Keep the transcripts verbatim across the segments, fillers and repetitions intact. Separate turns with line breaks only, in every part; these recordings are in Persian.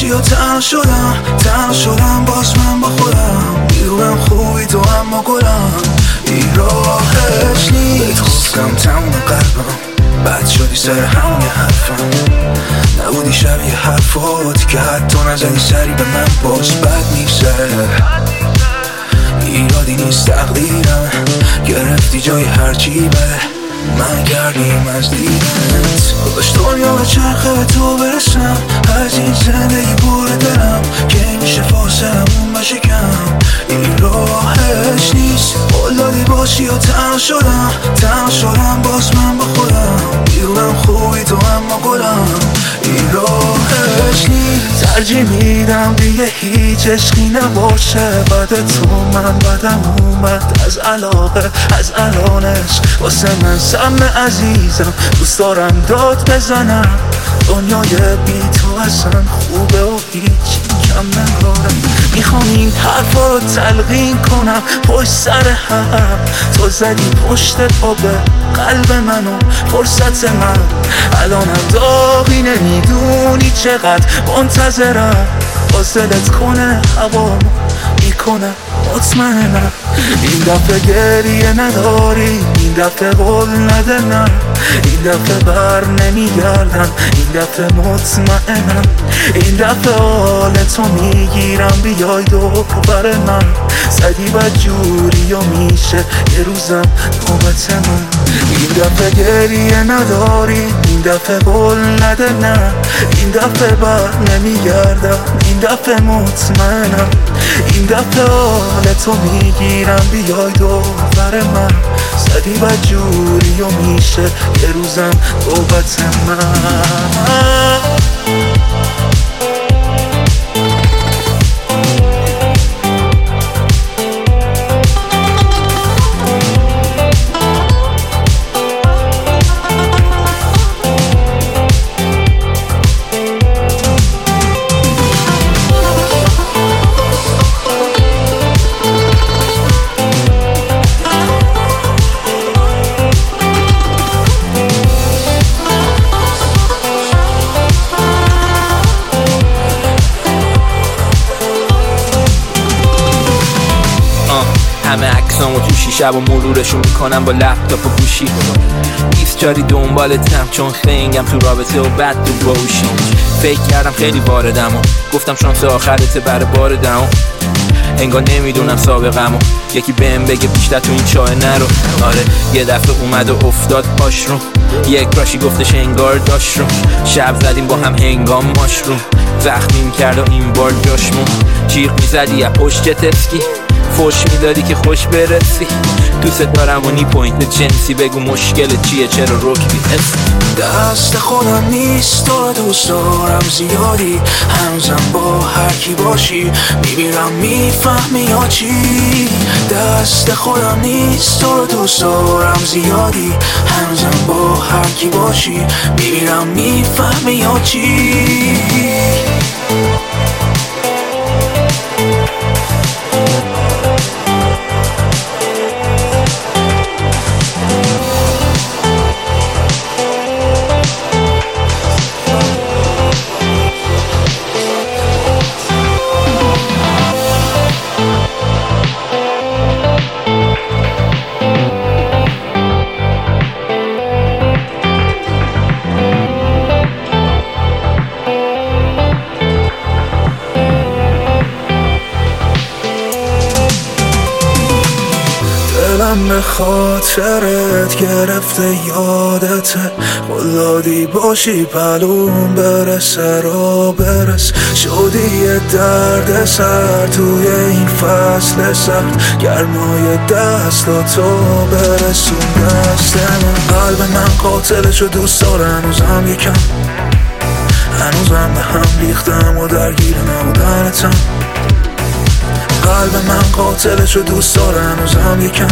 باشی و تنها شدم تنها شدم باز من با خودم میدونم خوبی تو اما گلم این راهش نیست گفتم تموم قلبم بد شدی سر همون یه حرفم نبودی شبیه حرفات که حتی نزدی سری به من باز بد نیسته ایرادی نیست تقدیرم گرفتی جای هرچی بده من گردیم از دیدنت باش دنیا به چرخه به تو برسم از این زندگی پر دلم که میشه فاصلمون بشه کم این راهش نیست قول دادی باشی و تنها شدم تنها شدم باز من با خودم میدونم خوبی تو اما گلم این راهش نیست ترجیح میدم دیگه هیچ عشقی نباشه بعد تو من بدم اومد از علاقه از الانش واسه من سم عزیزم دوست دارم داد بزنم دنیای بی تو اصلا خوبه و هیچ کم ندارم میخوام این حرفا رو تلقین کنم پشت سر هم تو زدی پشت پا به قلب منو فرصت من الانم داغی نمیدونی چقدر منتظرم فاصلت کنه هوامو میکنه مطمئنم این دفعه گریه نداری این دفعه قول نده نه این دفعه بر نمیگردم این دفعه مطمئنم این دفعه حال تو میگیرم بیای دور بر من زدی بد جوری و میشه یه روزم نوبت من این دفعه گریه نداری این دفعه قول نده نه این دفعه بر نمیگردم این دفعه مطمئنم این دفعه حال تو میگیرم بیای دور بر من زدی بد جوری و میشه یه روزم نوبت من
همه عکسامو توشی شب و مرورشون میکنم با لپتاپ و گوشی بیست جاری دنبالتم چون خنگم تو رابطه و بد تو باشی فکر کردم خیلی واردم و گفتم شانس آخرته بر بار دم انگار نمیدونم سابقمو یکی بهم بگه بیشتر تو این چاه نرو آره یه دفعه اومد و افتاد پاش رو یک راشی گفتش انگار داشت رو شب زدیم با هم هنگام ماشروم زخمیم کرد و این بار جاشمون جیغ میزدی یا پشت تسکی فوش میدادی که خوش برسی دوست دارم و نی پوینت جنسی بگو مشکل چیه چرا رکبی هست
دست خودم نیست تو دوست دارم زیادی هنوزم با هر کی باشی میبینم میفهمی یا چی دست خودم نیست تو دوست دارم زیادی هنوزم با هر کی باشی میبینم میفهمی یا چی دلم به خاطرت گرفته یادته قلادی باشی پلوم برسه را برس شدی یه درد سر توی این فصل سرد گرمای دست و تو برسون دست من قلب من قاتلشو دوست داره هنوزم یکم هنوزم به هم ریختم و درگیر نبودنتم قلب من قاتلشو دوست داره هنوزم یکم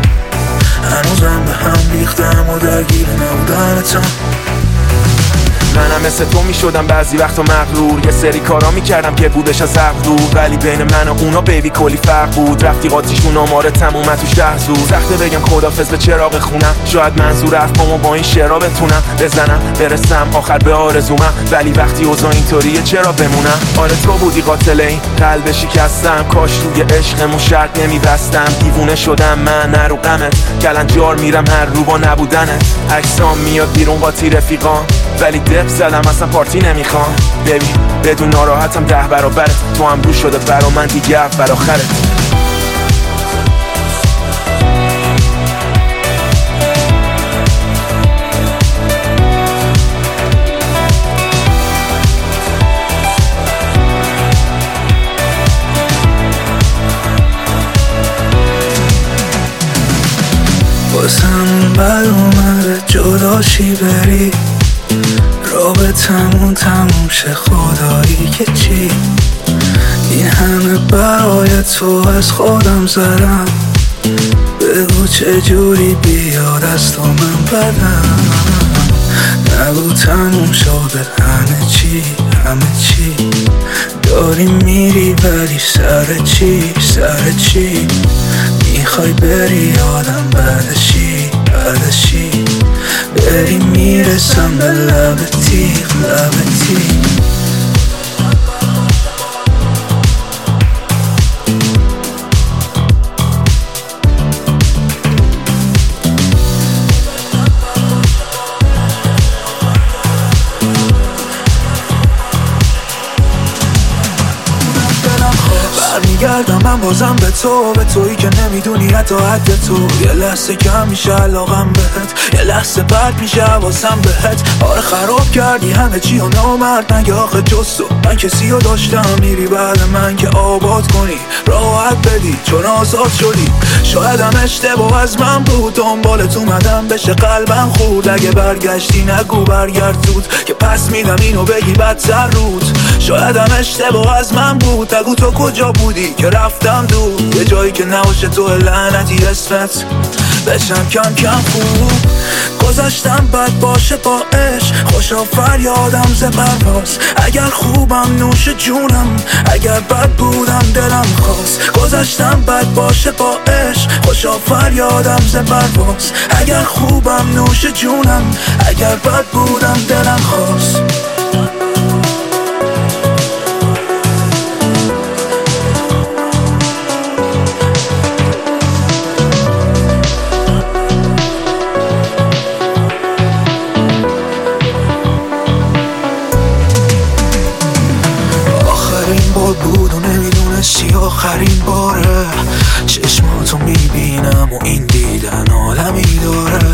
هنوزم به هم ریختم و درگیر نبودنتم
منم مثل تو میشدم بعضی وقتا مغرور، یه سری کارا میکردم که بودش از عقل دور، ولی بین من و اونا بیبی کلی فرق بود. رفتی قاطیشون آماره تمومه تو شهر زود. سخته بگم خدافظ به چراغ خونم، شاید منظور حرفامو با این شعرا بتونم بزنم برسم آخر به آرزومم، ولی وقتی اوضاع اینطوریه چرا بمونم؟ آره تو بودی قاتل این قلب شکستم، کاش روی عشقمون شرط نمیبستم. دیوونه شدم من نرو غمت، کلنجار میرم هر رو با نبودنت. عکسام میاد بیرون قاطی رفیقان، ولی دپ زدم اصلا پارتی نمیخوام. ببین بدون ناراحتم ده برابرت، تو هم رو شده برا من دیگه اول آخرت.
بازم بر اومده جداشی بری، رابطمون تموم شه خدایی که چی. این همه برای تو از خودم زدم، بگو چجوری بیاد از تو من بدم. نگو تموم شده همه چی همه چی، داری میری ولی سر چی سر چی. میخوای بری آدم بعدشی بعدشی، بری میرسم به لب تیغ لب تیغ. برمیگردم من بازم به تو، به تویی که نمیدونی حتی حد تو. یه لحظه کم میشه علاقم بهت، یه لحظه بعد میشه حواسم بهت. آره خراب کردی همه چی و نامرد نگه آخه جز تو. من کسی رو داشتم میری بعد من که آباد کنی، راحت بدی چون آزاد شدی. شایدم اشتباه از من بود، دنبالت اومدم بشه قلبم خورد. اگه برگشتی نگو برگرد زود، که پس میدم اینو بگی بدتر رود. شایدم اشتباه از من بود، نگو تو کجا بودی که رفتم دور. یه جایی که نباشه تو لعنتی اسمت بشم کم کم خوب. گذاشتم بد باشه با عشق، خوشا فریادم ز پرواز. اگر خوبم نوش جونم، اگر بد بودم دلم خواست. گذاشتم بد باشه با عشق، خوشا فریادم ز پرواز. اگر خوبم نوش جونم، اگر بد بودم دلم خواست. بود و نمیدونستی آخرین باره چشماتو میبینم و این دیدن عالمی داره.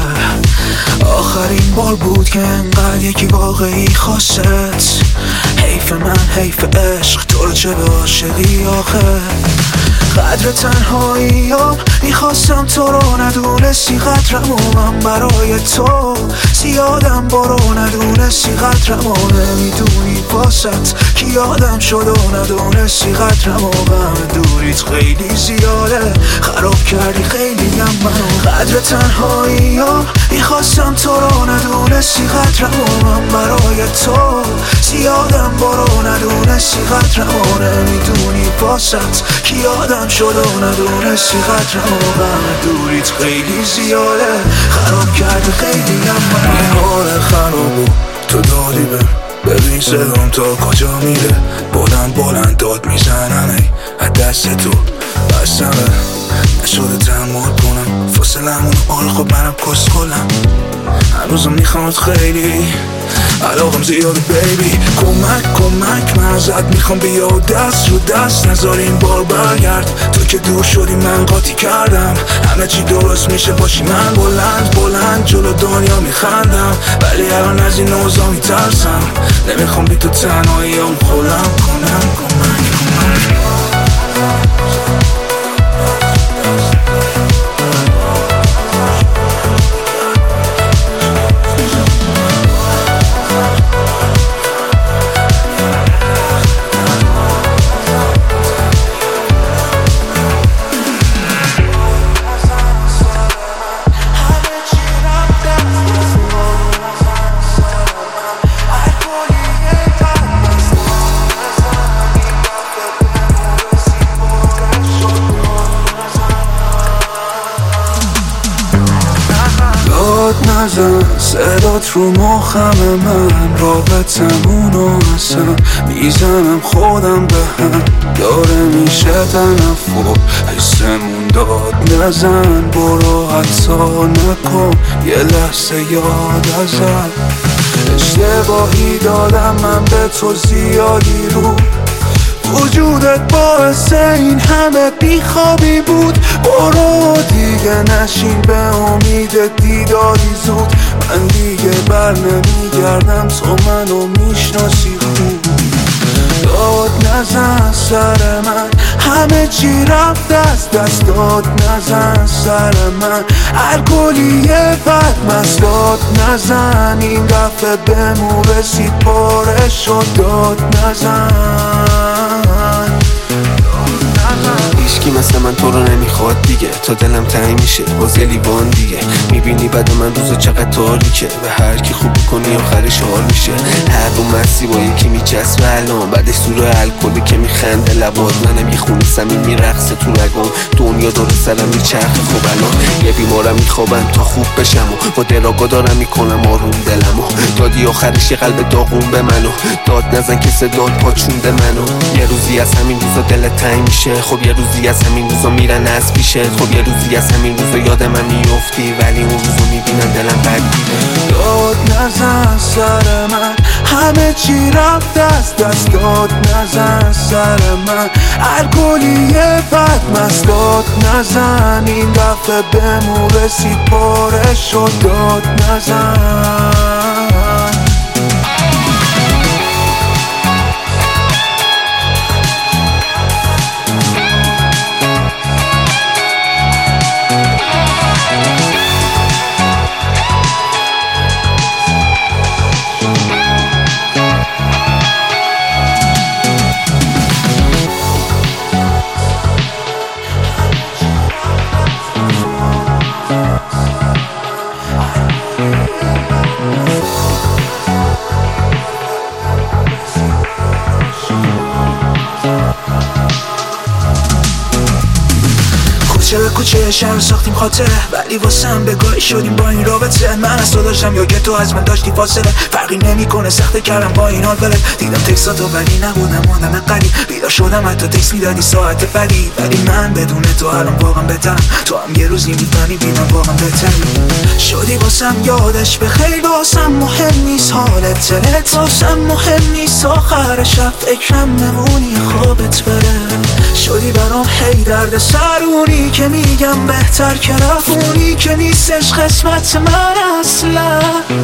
آخرین بار بود که انقدر یکی واقعی خواست. حیف من حیف عشق، تو رو چه به عاشقی آخه. قدر تنهاییام میخواستم تو رو ندونستی، قدرم و من برای تو زیادم برو ندونستی. قدرم و نمیدونی باست کی یادم شد و ندونستی. قدرم و غم دوریت خیلی زیاده، خراب کردی خیلی هم منو. قدر تنهاییام میخواستم تو رو ندونستی، قدرم و من برای تو زیادم برو ندونستی. قدرم و نمیدونی باست کی یادم شد و ندونستی. قدرم و غم دوریت خیلی زیاده، خراب کرده خیلی هم من. این حال خرابو تو دادی به ببین صدام تا کجا میره. بلند بلند داد میزنن ای از دست تو بستمه، نشده تحمل کنم فاصلمون. آره خب منم کس کنم، هنوزم میخوامت خیلی، علاقم زیاده بیبی. کمک کمک من ازت میخوام بیا دست رو دست نذار این بار برگرد. تو که دور شدی من قاطی کردم، همه چی درست میشه باشی من بلند بلند جلو دنیا میخندم. ولی الان از این اوضاع میترسم، نمیخوام بی تو تنهاییام خودم کنم. کمک کمک
I
نزن صدات رو مخم من، رابطمونو اصلا میزنم خودم به هم، داره میشه تنفر حسمون داد نزن، برو حتی نکن یه لحظه یاد ازم. اشتباهی دادم من به تو زیادی رو، وجودت باعث این همه بیخوابی بود، برو دیگه نشین به امید دیداری زود، من دیگه بر نمیگردم تو منو میشناسی خوب. داد نزن سر من همه چی رفت از دست، داد نزن سر من الکلیه بد مست، داد نزن این دفعه بهمون رسید پاره شد، داد نزن.
هیچکی مثل من تو رو نمیخواد دیگه، تا دلم تنگ میشه باز یه لیوان دیگه، میبینی بعد من روزو چقدر تاریکه، به هر کی خوب کنی آخرش حال میشه، هر رو مستی با یکی میچسبه الان، بعدش سور الکلی که میخنده لبات، منم یه خونه سمیم میرقصه تو رگام، دنیا داره سرم میچرخه. خب الان یه بیمارم میخوابم تا خوب بشم و با دراگا دارم میکنم آروم دلمو، دادی آخرش یه قلب داغون به منو، داد نزن که صدات پاچونده منو، یه روزی از همین روزا دلت تنگ میشه، خب یه روزی از همین روزا میرن از پیشت، خب یه روزی از همین روزا یادم من میفتی، ولی اون روزو میبینن دلم بد میده.
داد نزن سر من همه چی رفت از دست، داد نزن سر من الکلیه بد مست، داد نزن این دفعه بهمون رسید پاره شد، داد نزن.
کوچه به کوچه شهر ساختیم خاطره، ولی واسم بگاهی شدیم با این رابطه، من از تو داشتم یا که تو از من داشتی فاصله، فرقی نمیکنه سخته کردم با این حال ولت، دیدم تکساتو ولی نبودم آدم قریب، بیدار شدم حتی تکس میدادی ساعت بعدی، ولی من بدون تو الان واقعا بهترم، تو هم یه روز نمیفهمی بیدم واقعا بهتری شدی واسم، یادش به خیلی واسم مهم نیست حالت دلت، واسم مهم نیست آخر شب فکرم نمونی خوابت بره، شدی برام هی درد سرونی که میگم بهتر که رفونی، که نیستش قسمت من اصلا.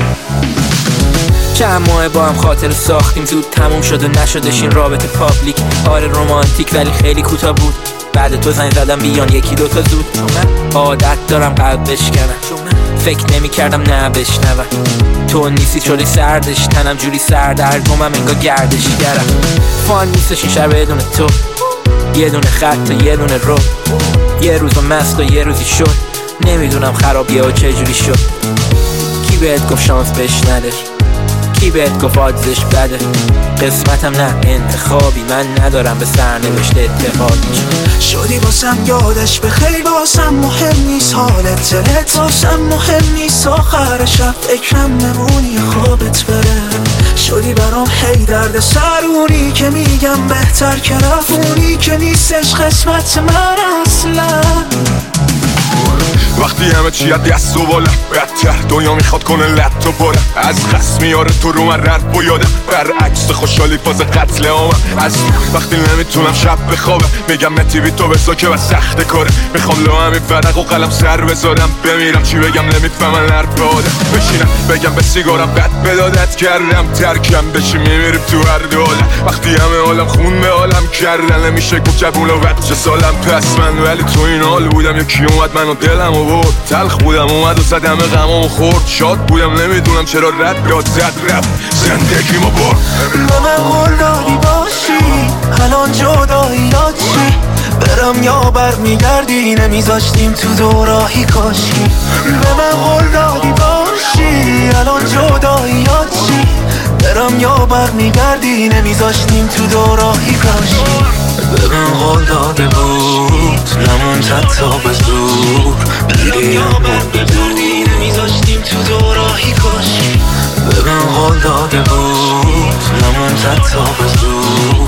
چند ماه با هم خاطر ساختیم، زود تموم شد و نشدش این رابطه پابلیک، آره رومانتیک ولی خیلی کوتاه بود، بعد تو زنگ زدم بیان یکی دوتا زود، چون من عادت دارم قلب بشکنم، فکر نمی کردم نه بشنوم، تو نیستی شدی سردش، تنم جوری سردرگمم انگار گردش گرم، فان نیستش این شهر بدون تو، یه دونه خط و یه دونه رو، یه روز مست و یه روزی شد، نمیدونم خرابیه و چجوری شد، کی بهت گفت شانس بهش نده، کی بهت گفت آدزش بده، قسمتم نه انتخابی، من ندارم به سرنوشت اعتقادی،
شدی واسم یادش به خیلی واسم مهم نیست حالت دلت، واسم مهم نیست آخر شب فکرم نمونی خوابت بره، شدی برام هی درد سرونی که میگم بهتر که رفونی، که نیستش قسمت من اصلا.
وقتی همه چی از دست و بالم بدتر، دنیا میخواد کنه لط و بالم، از خصم میاره تو رو من رد و یادم، برعکس خوشحالی فاز قتل عامم، از وقتی نمیتونم شب بخوابم میگم متی بی تو بسا که بس سخت کاره، میخوام لو همین فرق و قلم سر بذارم، بمیرم چی بگم نمیفهمن حرف آدم، بشینم بگم به سیگارم قد بدادت کردم، ترکم بشی میمیریم تو هر دولم، وقتی همه عالم خون به عالم کردن، نمیشه گفت جوون و بچه سالم، پس من ولی تو این حال بودم، یکی اومد منو دلم و برد، تلخ بودم اومد و زدم غمامو خورد، شاد بودم نمیدونم چرا رد داد زد رفت زندگیمو برد.
با من قول دادی باشی الان جداییات چی، برم یا برمیگردی نمیذاشتیم تو دوراهی کاشی، به من قول دادی باشی الان جداییات چی، برم یا برمیگردی نمیذاشتیم تو دوراهی کاشی، به من قول داده بود نمون تا به زور، بیری یا من بدونی میذاشتیم تو دوراهی کاش به من قول داده بود نمون زد تا به زود